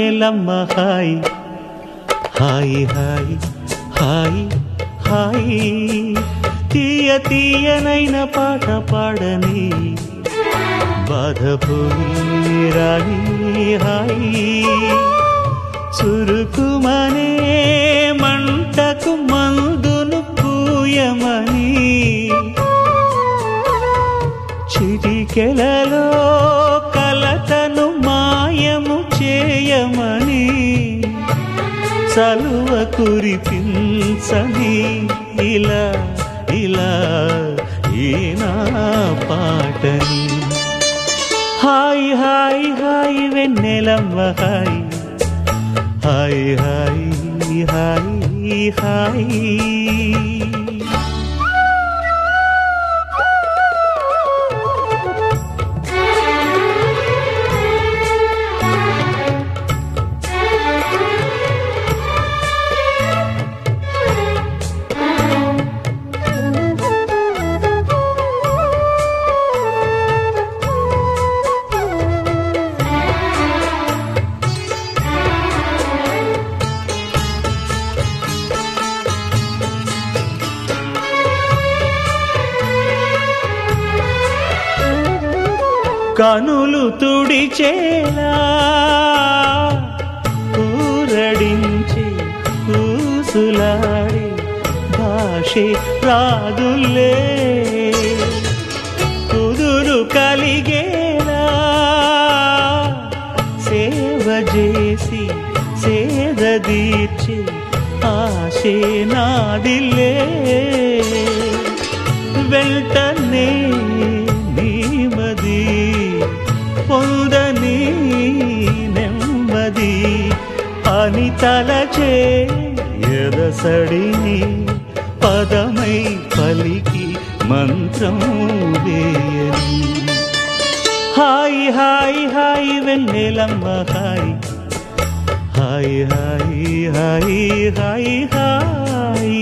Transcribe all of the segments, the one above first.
వెన్నెలమ్మ హాయ్ హాయ్ హాయ్ హాయ్ హాయ్ తీయ తీయనైన పాట పాడని బాధపోయి రాణి హాయ్ చురుకుమనే మంటకు మందును పూయమని చిటికెలలో కలతను మాయము చేయమని చలువ కురిపించని ఇలా ఇలా ఈనా పాటని హాయ్ హాయ్ హాయ్ వెన్నెలమ్మ హాయ్ హాయ్ హాయ్ హాయ్ హాయ్ కనులు తుడిచేలా ఊరడించి ఊసులాడి భాషే రాదులే కుదురు కలిగేలా సేవ చేసి సేద తీర్చి ఆశే నాదిలే వెంటనే నీమది పొందని నెమ్మది అని తలచే ఎదసడిని పదమై పలికి మంత్రం వేయని హాయ్ హాయ్ హాయ్ వెన్నెలమ్మ హాయ్ హాయ్ హాయ్ హాయ్ హాయ్ హాయ్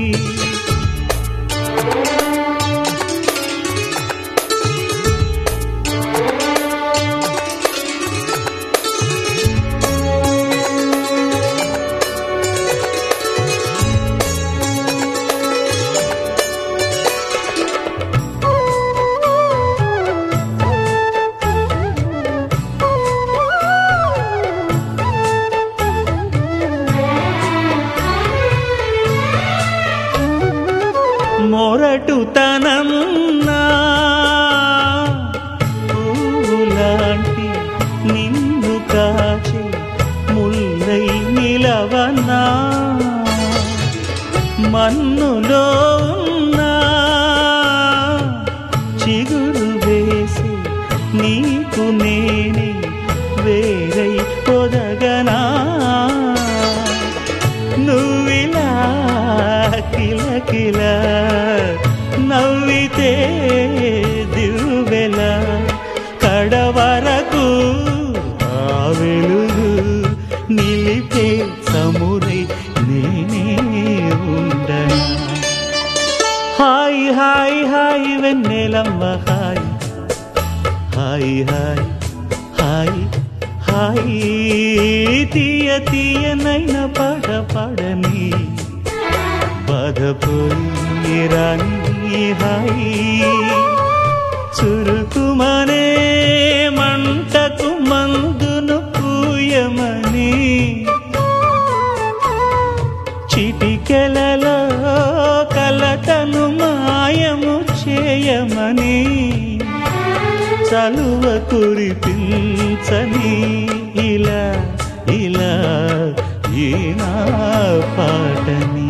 మొరటుతనమున్నా పూలాంటి నిన్ను కాచి ముల్లై నిలవన్నా మన్నులో ఉన్నా చిగురు వేసి నీకు నేనే వేరై పొదగనా నువ్విలా కిలకిల నవ్వితే దివ్వెల కడవరకు ఆ వెలుగు నిలిపే సమురై నేనే ఉండనా హాయ్ హాయ్ హాయ్ వెన్నెలమ్మ హాయ్ హాయ్ హాయ్ హాయ్ హాయ్ తీయ తీయనైన పాట పాడని బాధపోయి రాణి హాయ్ చురుకుమనే మంటకు మందును పూయమని చిటికెలలో కలతను మాయము చేయమని చలువ కురిపించని ఇలా ఇలా ఈనా పాటని